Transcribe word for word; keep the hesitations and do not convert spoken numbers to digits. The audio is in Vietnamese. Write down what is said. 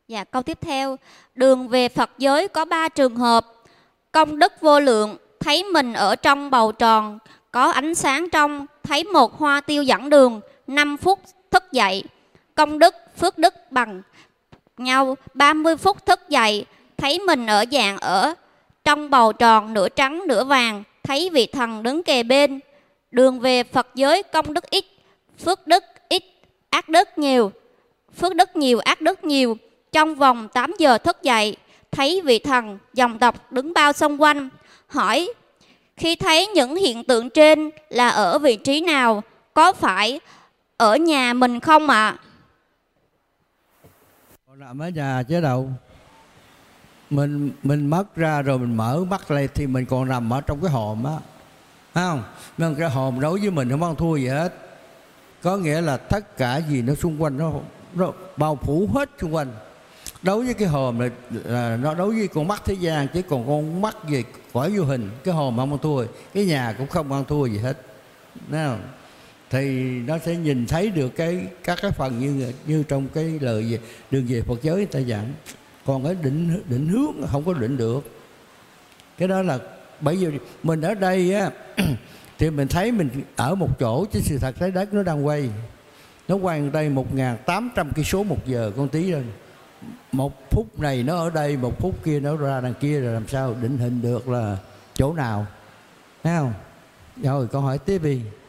Dạ, câu tiếp theo. Đường về Phật giới có ba trường hợp. Công đức vô lượng, thấy mình ở trong bầu tròn, có ánh sáng trong, thấy một hoa tiêu dẫn đường, năm phút thức dậy. Công đức, phước đức bằng nhau, ba mươi phút thức dậy, thấy mình ở dạng ở trong bầu tròn, nửa trắng nửa vàng, thấy vị thần đứng kề bên. Đường về Phật giới công đức ít, phước đức ít, ác đức nhiều. Phước đức nhiều, ác đức nhiều. Trong vòng tám giờ thức dậy, thấy vị thần dòng tộc đứng bao xung quanh. Hỏi, khi thấy những hiện tượng trên là ở vị trí nào? Có phải ở nhà mình không ạ? À? Còn nằm ở nhà chứ đâu. Mình mình mất ra rồi mình mở mắt lên thì mình còn nằm ở trong cái hòm á, thấy không? Nhưng cái hòm đối với mình không ăn thua gì hết. Có nghĩa là tất cả gì nó xung quanh nó, nó bao phủ hết xung quanh. Đối với cái hòm là, là nó đối với con mắt thế gian, chứ còn con mắt về cõi vô hình, cái hòm không ăn thua, cái nhà cũng không ăn thua gì hết, thấy không? Thì nó sẽ nhìn thấy được cái các cái phần như như trong cái lời về đường về Phật giới người ta dặn. Còn cái định định hướng không có định được. Cái đó là bởi vì mình ở đây á thì mình thấy mình ở một chỗ, chứ sự thật trái đất nó đang quay. Nó quay ở đây một nghìn tám trăm cây số một giờ con tí rồi. Một phút này nó ở đây, một phút kia nó ra đằng kia, rồi làm sao định hình được là chỗ nào, thấy không? Rồi câu hỏi tiếp đi.